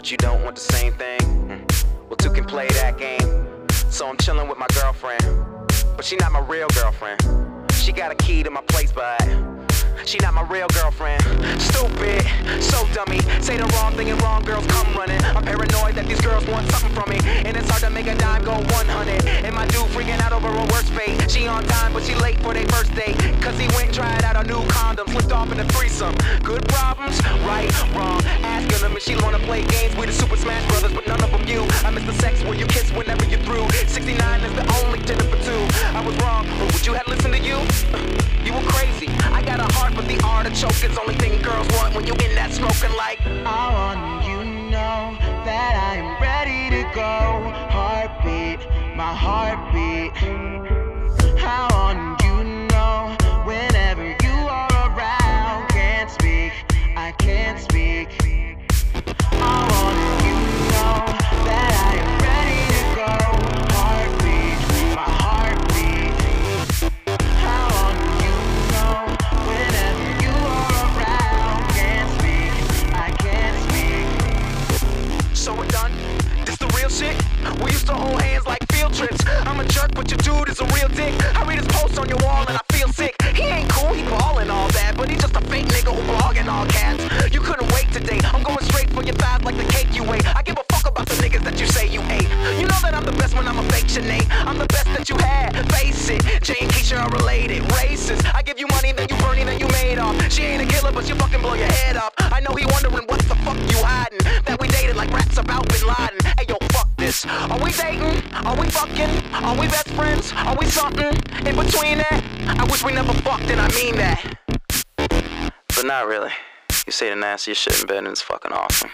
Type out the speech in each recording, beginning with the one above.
but you don't want the same thing? Well, two can play that game. So I'm chilling with my girlfriend, but she not my real girlfriend. She got a key to my place, but she not my real girlfriend. Stupid, so dummy. Say the wrong thing and wrong girls come running. I'm paranoid that these girls want something from me, and it's hard to make a dime go 100. And my dude freaking out over her worst fate. She on time, but she late for their first date, cause he went and tried out a new condom, slipped off in a threesome. Good problems, right, wrong. Asking them if she wanna play games with the Super Smash Brothers, but none of them you. I miss the sex where you kiss whenever you're through. 69 is the only dinner for two. I was wrong, but would you have listened to you? You were crazy. I got a heart, but the artichoke is only thing girls want when you in that smoking like. I want you to know that I am ready to go. Heartbeat, my heartbeat. I want you to know whenever you are around. Can't speak, I can't speak. I want you to know that I am ready to go. Heartbeat, my heartbeat. I want you to know whenever you are around. Can't speak, I can't speak. So we're done? This the real shit? We used to hold hands like field trips. I'm a jerk, but your dude is a real dick. I read his posts on your wall and I feel sick. He ain't cool, he ballin' all that, but he's just a fake nigga who blogging all cats. You couldn't wait today. I'm going straight for your thighs like the cake you ate. I give a fuck about the niggas that you say you ate. You know that I'm the best when I'm a fake Sinead. I'm the best that you had, face it. Jay and Keisha are related, racist. I give you money, then you burn it, then you made off. She ain't a killer, but she'll fucking blow your head off. I know he wondering what the fuck you hiding. That we dated like rats about Bin Laden. Hey yo, fuck this. Are we dating? Are we fucking? Are we best friends? Are we something in between that? I wish we never fucked, and I mean that. But not really. You say the nastiest shit in bed and it's fucking awesome.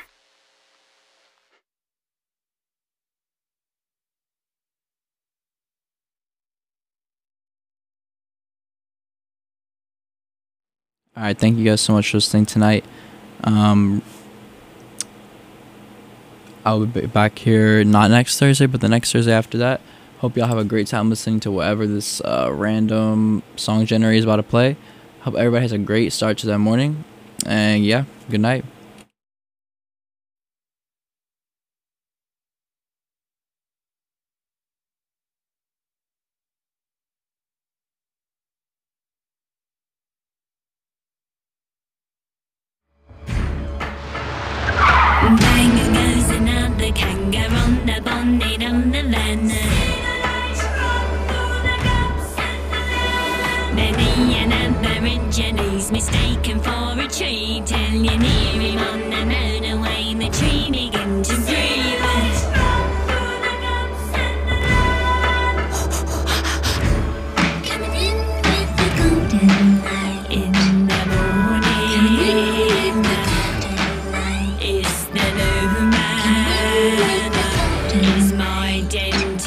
Alright, thank you guys so much for listening tonight. I'll be back here not next Thursday, but the next Thursday after that. Hope y'all have a great time listening to whatever this random song generator is about to play. Hope everybody has a great start to that morning. And yeah, good night. Many an Aborigines mistaken for a tree, till you near him on the motorway, the tree begin to breathe. Coming in with the golden light in the morning. It's the new man. It's my dented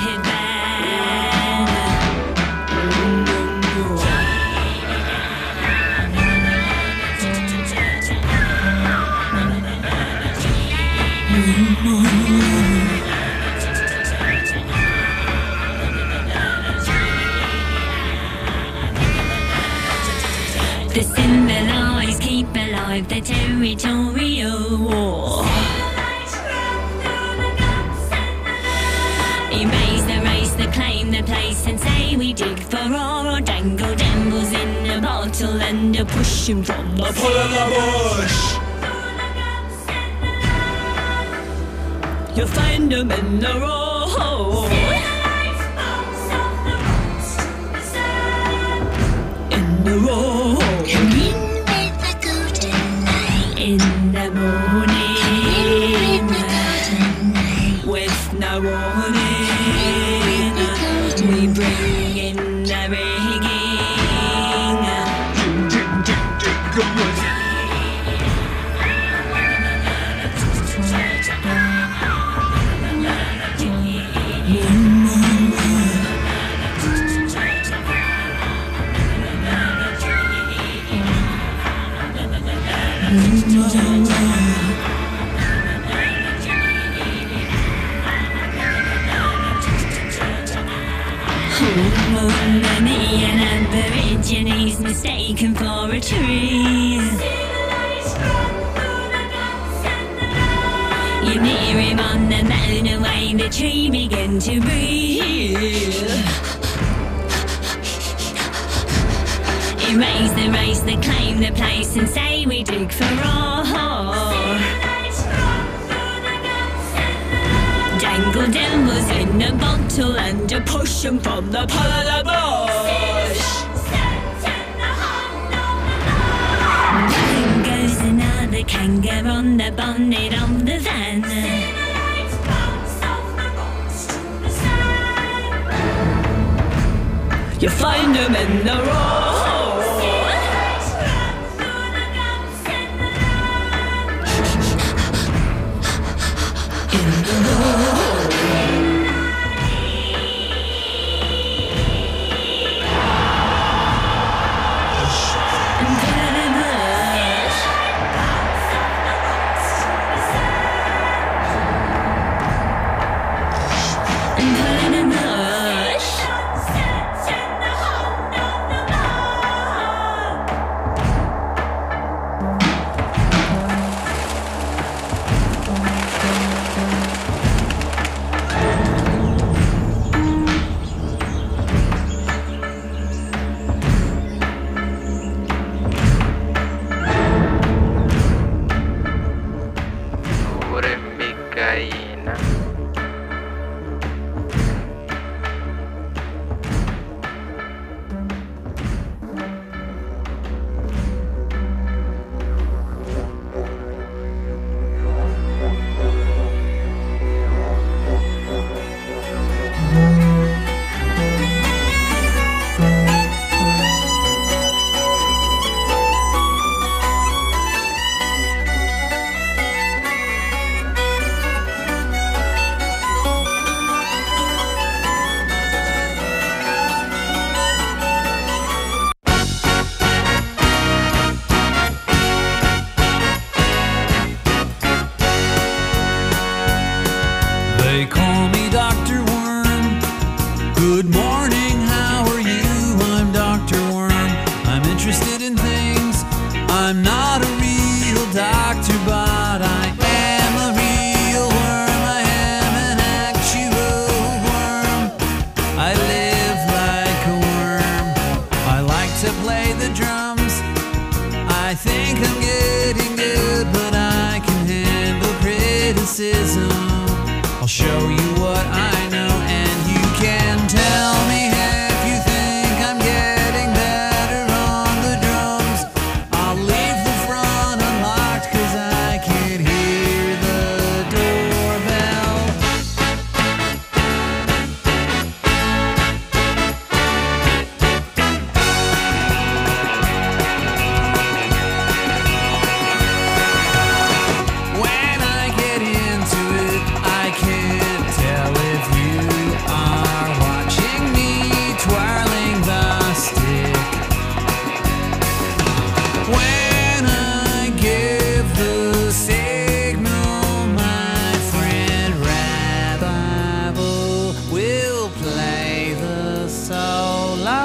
the civilized keep alive the territorial war. Erase the claim the place and say we dig for ore, or dangle dambles in a bottle and a push 'em from the pull of the bush. You'll find 'em in the road. In the road. Come in with the golden light in the morning. With no warning, we bring in the rigging. Many an Aborigines mistaken for a tree. You're near him on the motorway, the tree began to breathe. Erase the race that claim the place and say we dig for all. Dangle devils in a bottle and a push 'em from the polar bush. Down goes another kangaroo on the bonnet of the van. You find 'em in the road. They call me Dr. Worm. Good morning, how are you? I'm Dr. Worm. I'm interested in things. I'm not a real doctor, but I am a real worm. I am an actual worm. I live like a worm. I like to play the drums. I think I'm getting good, but I can handle criticism. I'll show you what I know, and you can tell me if you think I'm getting better on the drums. I'll leave the front unlocked 'cause I can hear the doorbell. When I get into it, I can't tell if you are watching me twirling the stick. When I give the signal, my friend Rabbi will play the solo.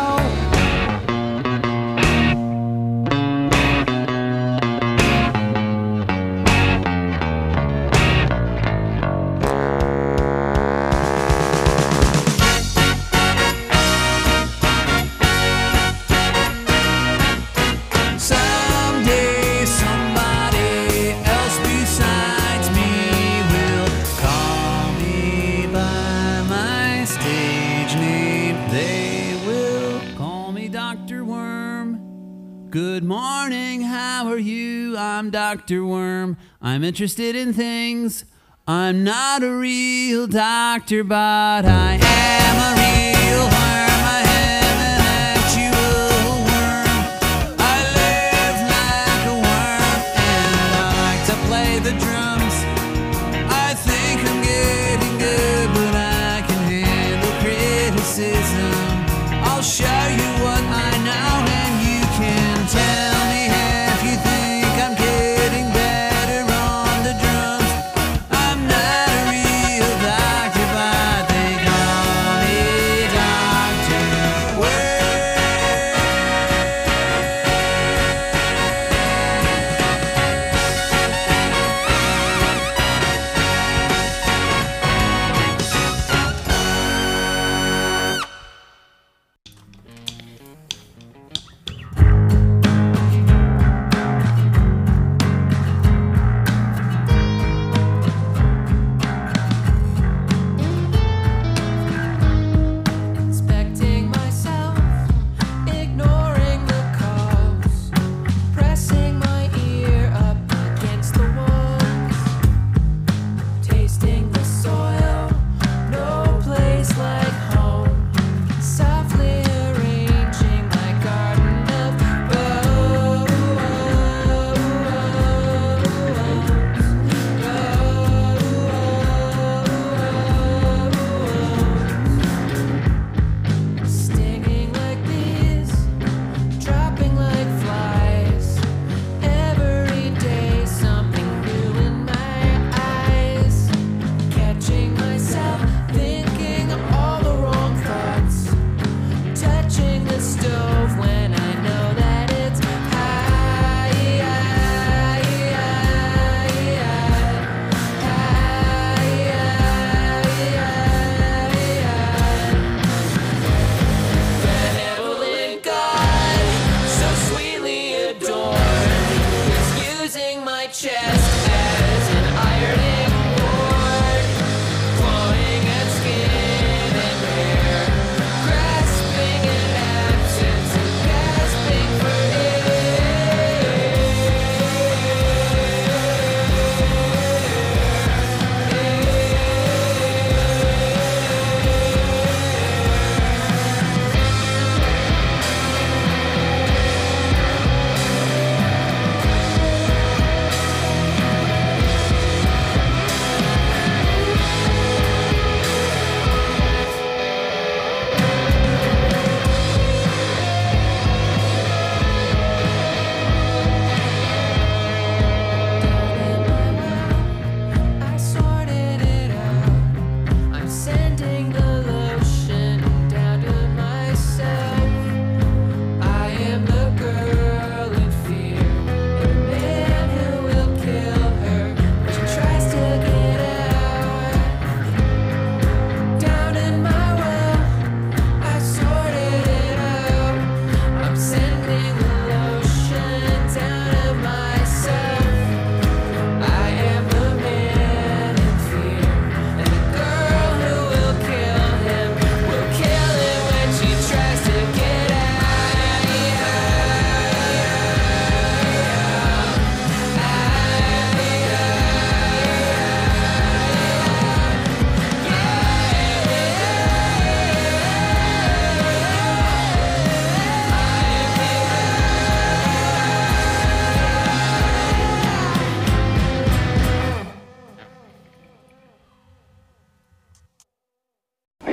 Someday somebody else besides me will call me by my stage name. They will call me Dr. Worm. Good morning, how are you? I'm Dr. Worm. I'm interested in things. I'm not a real doctor, but I am a real worm. I am an actual worm. I live like a worm, and I like to play the drums. I think I'm getting good, but I can handle criticism. I'll show you what I know, and you can tell me if you think I'm getting better on the drums. I'm not a real doctor, but they call me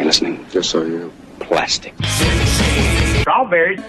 listening? Just so you know. Plastic. Strawberries.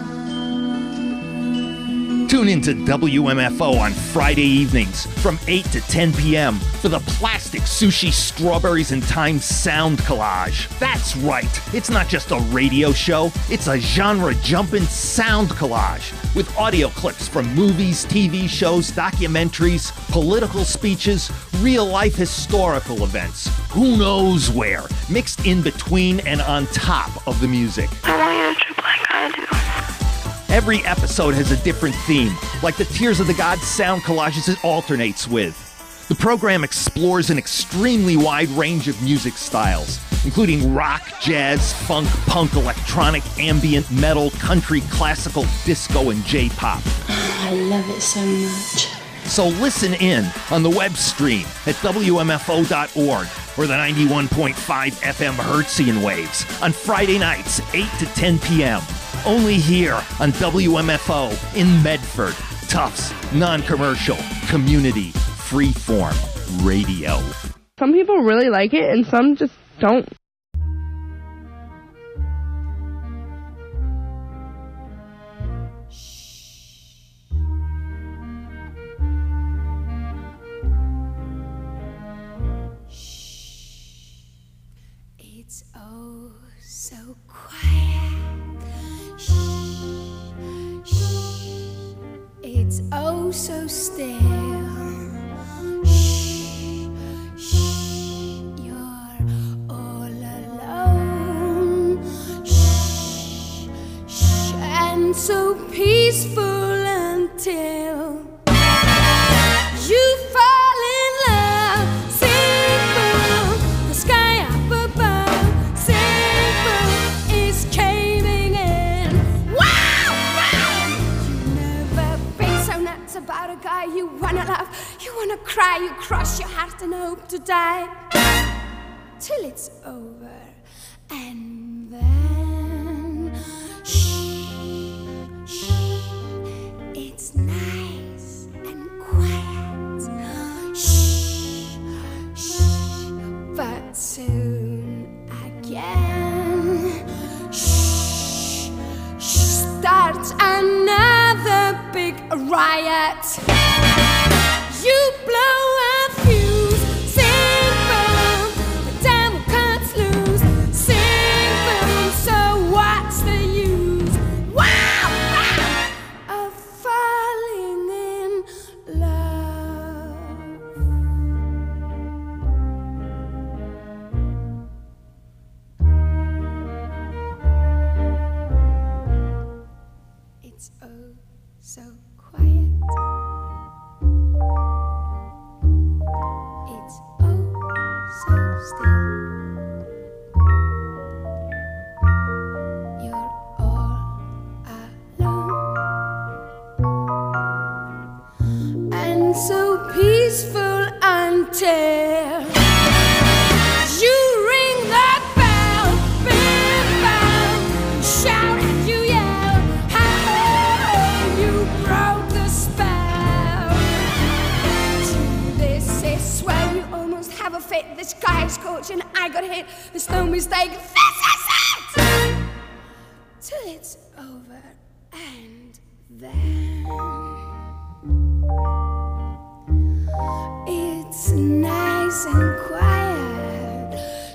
Tune into WMFO on Friday evenings from 8 to 10 p.m. for the Plastic Sushi Strawberries and Time Sound Collage. That's right, it's not just a radio show, it's a genre-jumping sound collage with audio clips from movies, TV shows, documentaries, political speeches, real-life historical events, who knows where, mixed in between and on top of the music. I want you to trip like I do. Every episode has a different theme, like the Tears of the Gods sound collages it alternates with. The program explores an extremely wide range of music styles, including rock, jazz, funk, punk, electronic, ambient, metal, country, classical, disco, and J-pop. I love it so much. So listen in on the web stream at WMFO.org or the 91.5 FM Hertzian waves on Friday nights, 8 to 10 p.m. Only here on WMFO in Medford. Tufts, non-commercial, community, freeform radio. Some people really like it and some just don't. It's oh so quiet. Shh, shh. It's oh so still. Shh, shh. You're all alone. Shh, shh. And so peaceful until you fall in love. Sing boom, the sky up above. Sing boom, is caving in. Wow, wow. You never been so nuts about a guy you wanna love. You wanna cry, you cross your heart and hope to die till it's over. And then shh, shh. It's nice and quiet. Shh, shh. But soon again, shh, shh. Starts another big riot. You blow a fuse. Sing boom, the devil cuts loose. Sing boom, so what's the use? Wow, wow, of falling in love. It's oh so quiet. It's oh so still. You're all alone. And so peaceful until you ring that bell, big bell, shout and you yell, how you broke the spell. This is where you almost have a fit. The sky's scorching, I got hit. There's no mistake. This is it. Till it's over, and then it's nice and quiet.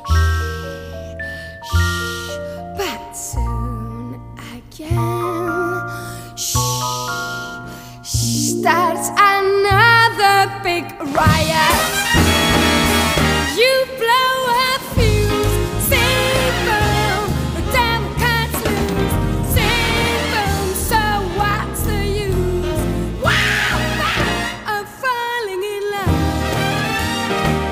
Shh, shh. But soon again, shh, shh. Starts another big riot. You blow a fuse. Sing boom, the devil cuts loose. Sing boom, so what's the use? Wow, wow, of falling in love.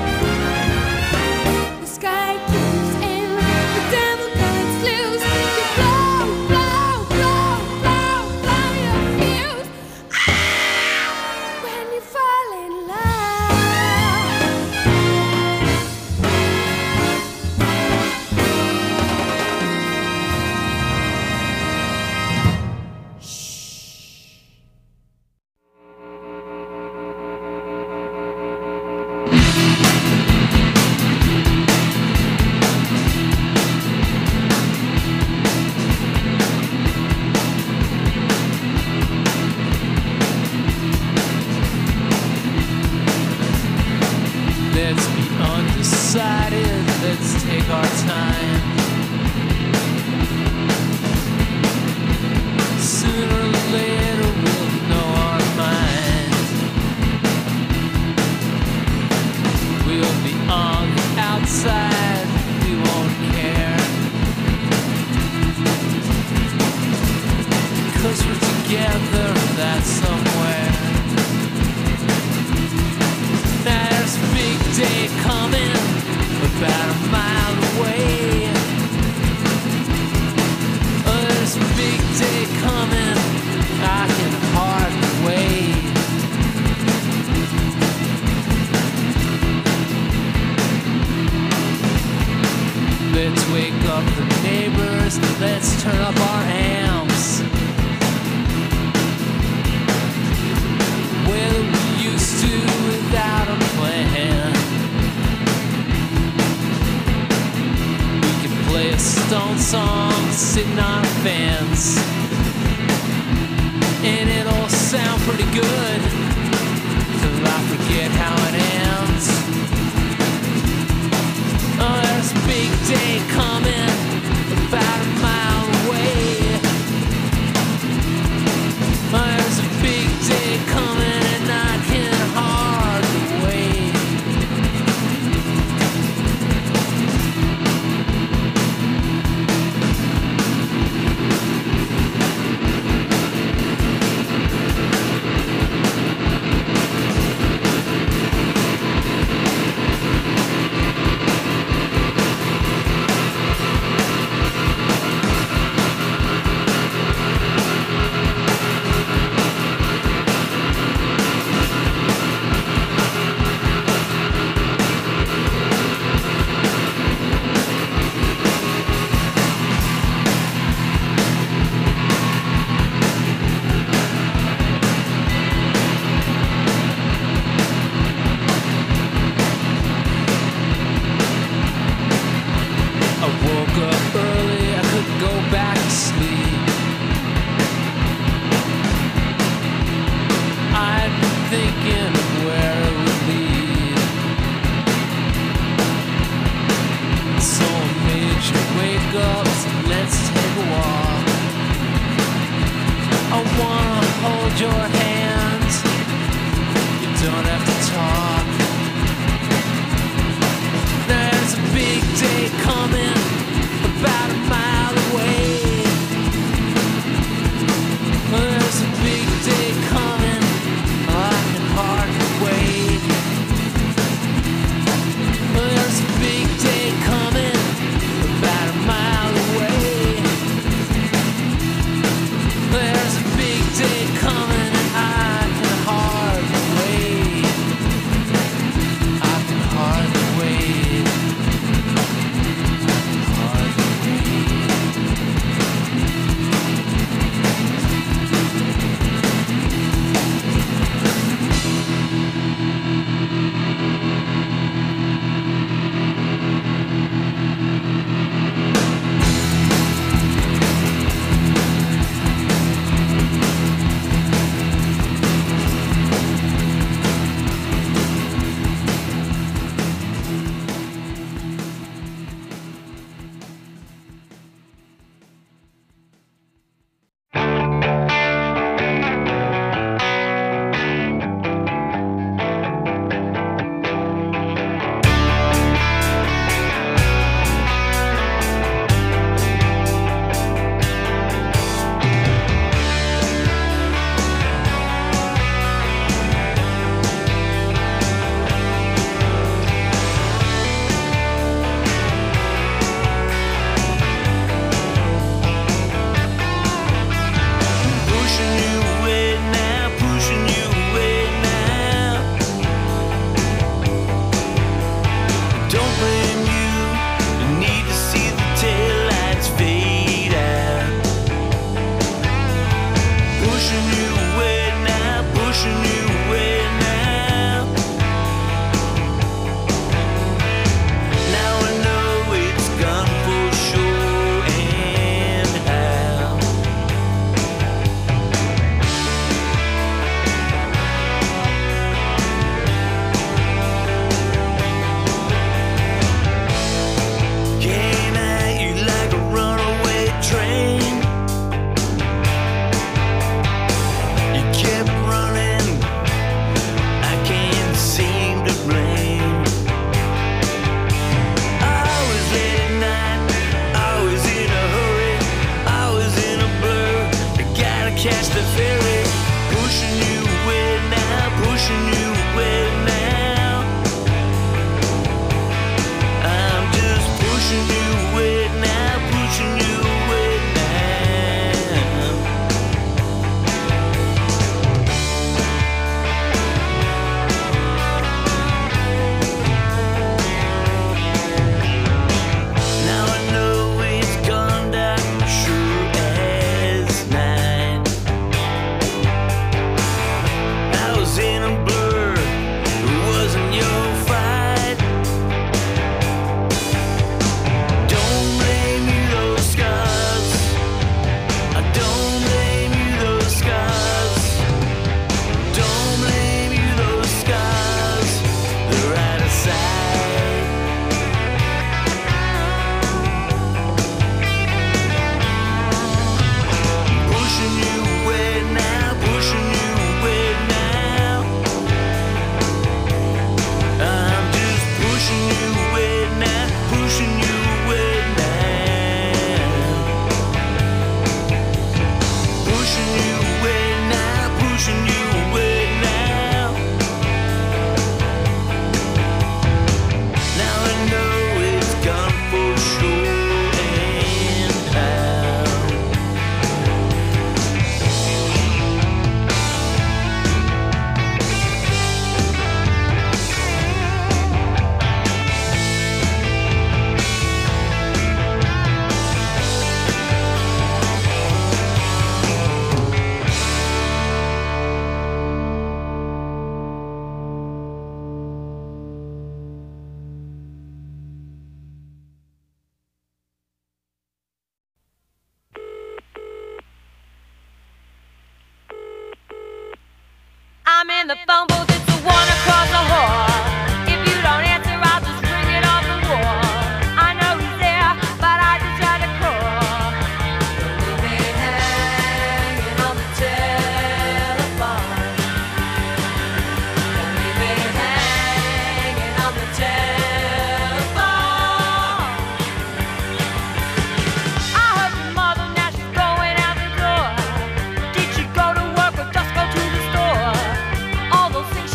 Undecided, let's take our time. Sooner or later we'll know our mind. We'll be on the outside, we won't care. 'Cause we're together, that's somewhere. There's a big day coming, about a mile away. Oh, there's a big day coming, I can hardly wait. Let's wake up the neighbors, let's turn up our amps. Well, we used to without a plan. We could play a Stone song sitting on fans, and it'll sound pretty good till I forget how it ends. Oh, there's a big day coming, about a mile away. Oh, there's a big day coming, and I can hardly wait. I woke up early, I couldn't go back to sleep. I'd been thinking of where it would lead, so I made you wake up, so let's take a walk. I wanna hold your hand, you don't have to talk. There's a big day coming, about a mile away. There's a big day coming, I can hardly wait. There's a big day coming, about a mile away. There's a big day coming, and I can hardly wait. the phone booth, it's the one across the hall. If you don't answer, I'll just ring it off the wall. I know he's there, but I just had to call. Leave me hanging on the telephone. Leave me hanging on the telephone. I heard your mother, now she's going out the door. Did she go to work or just go to the store? All those things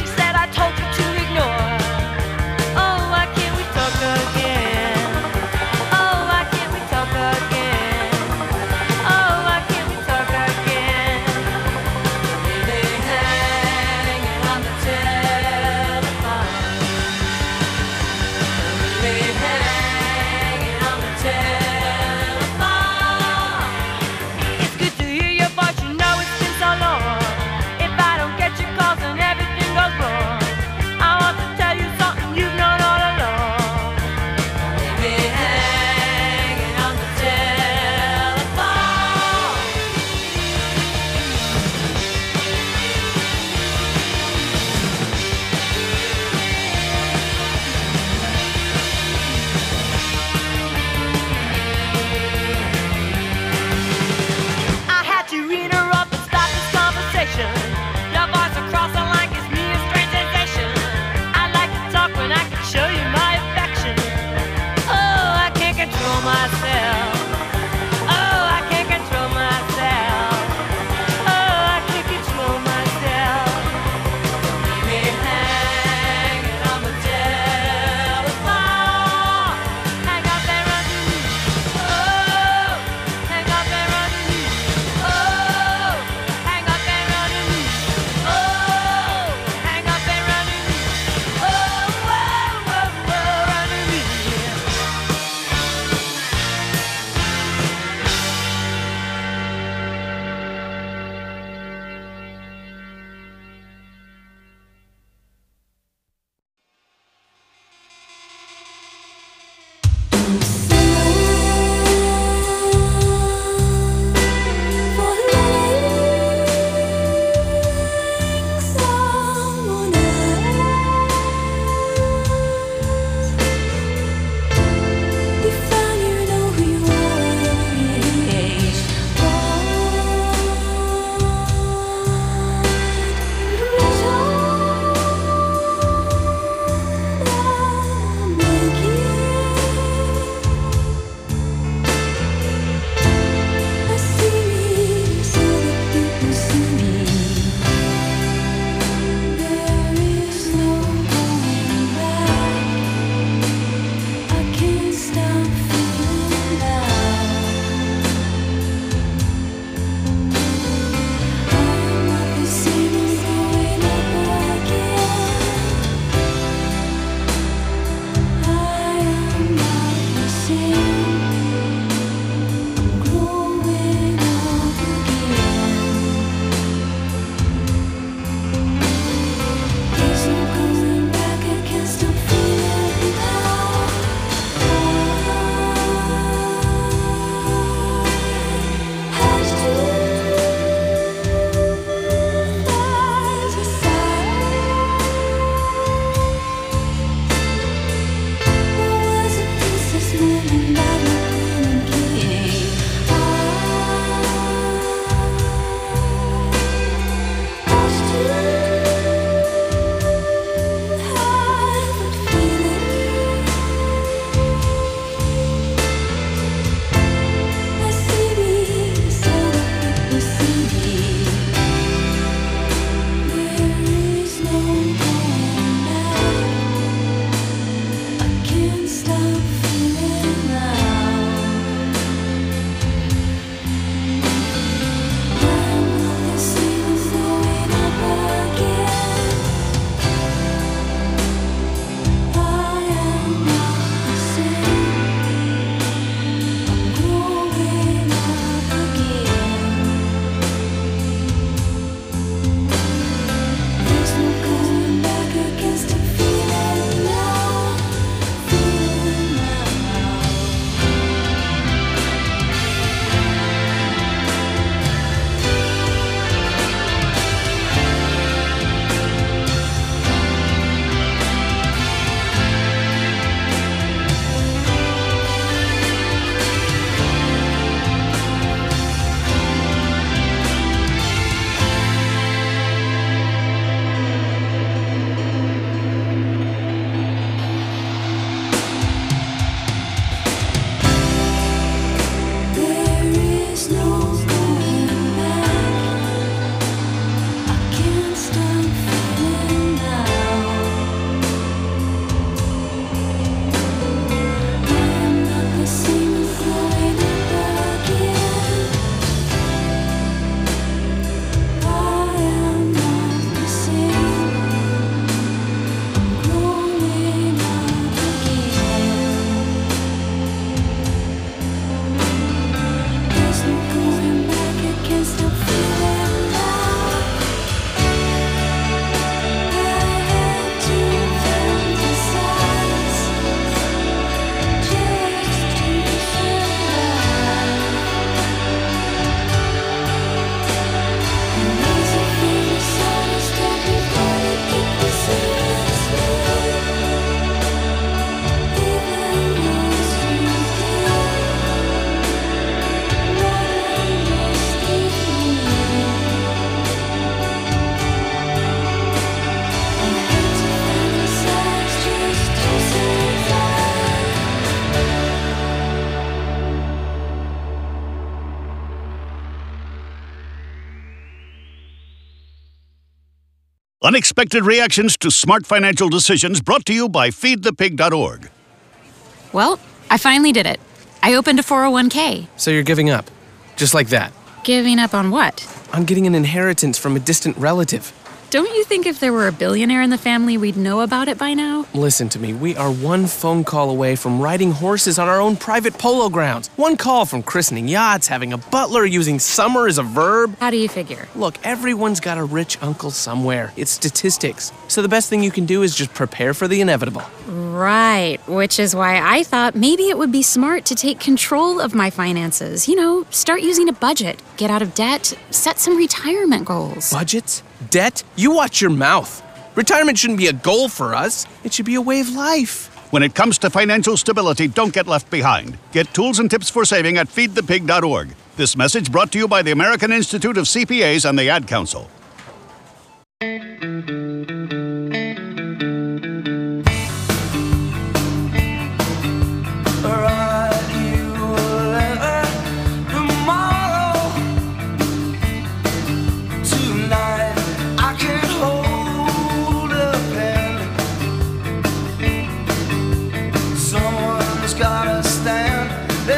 Unexpected reactions to smart financial decisions brought to you by feedthepig.org. Well, I finally did it. I opened a 401k. So you're giving up? Just like that? Giving up on what? On getting an inheritance from a distant relative. Don't you think if there were a billionaire in the family, we'd know about it by now? Listen to me, we are one phone call away from riding horses on our own private polo grounds. One call from christening yachts, having a butler, using summer as a verb. How do you figure? Look, everyone's got a rich uncle somewhere. It's statistics. So the best thing you can do is just prepare for the inevitable. Right, which is why I thought maybe it would be smart to take control of my finances. You know, start using a budget, get out of debt, set some retirement goals. Budgets? Debt? You watch your mouth. Retirement shouldn't be a goal for us. It should be a way of life. When it comes to financial stability, don't get left behind. Get tools and tips for saving at feedthepig.org. This message brought to you by the American Institute of CPAs and the Ad Council.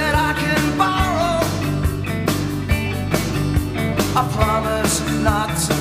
I promise not to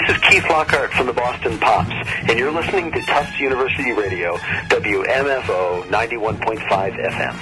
This is Keith Lockhart from the Boston Pops, and you're listening to Tufts University Radio, WMFO 91.5 FM.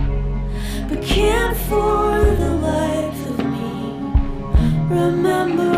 Remember